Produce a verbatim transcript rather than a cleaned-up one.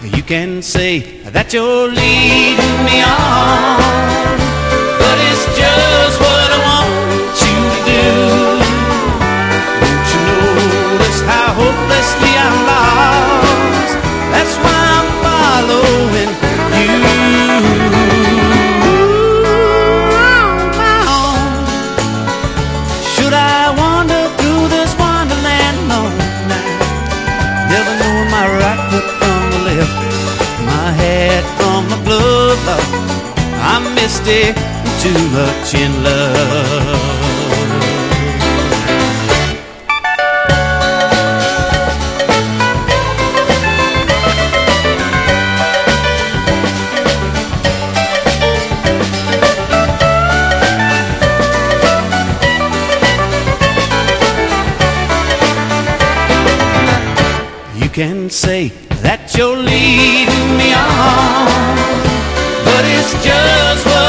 You can say that you're leading me on, but it's just what I want you to do. Don't you notice how hopelessly I'm lost? That's why I'm following you. Should I wander through this wonderland alone now, never knowing my right foot from the left, my hat from my glove? I'm misty, too much in love. You can say that you're leading me on, but it's just what